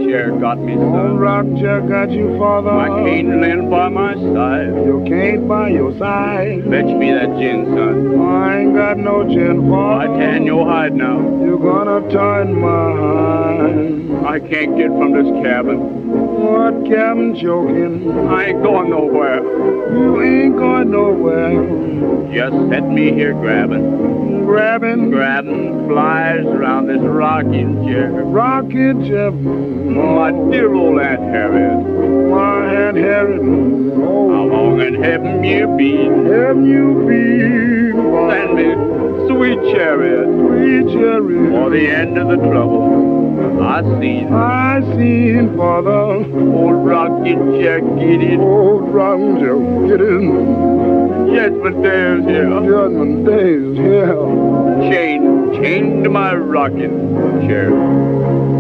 chair got me, Old son. rocking chair got you, father. My cane laying by my side. Your cane by your side. Fetch me that gin, son. I ain't got no gin, I father. tan your hide now. You're gonna turn my hide. I can't get from this cabin. What cabin joking? I ain't going nowhere. You ain't going nowhere. Just set me here grabbing. Grabbing Flies around this rocking chair. rocking chair. My dear old Aunt Harriet. My Aunt Harriet. How long in heaven you been? Have you been? Send me sweet chariot Sweet chariot. for the end of the trouble. I seen father. old rocking chair get it. Old rocking chair. Get in. Judgment day is here. Judgment day is here. Chained to my rocking chair.